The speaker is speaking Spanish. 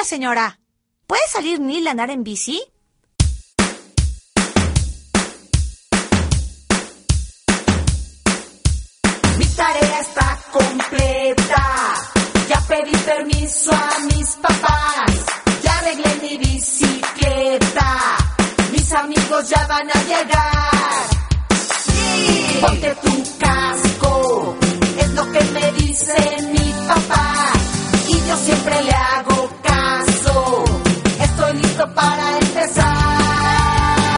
señora. ¿Puede salir Neil a andar en bici? Mi tarea está completa. Ya pedí permiso a mis papás. Ya arreglé mi bicicleta. Mis amigos ya van a llegar. Sí. Ponte tu casco, es lo que me dice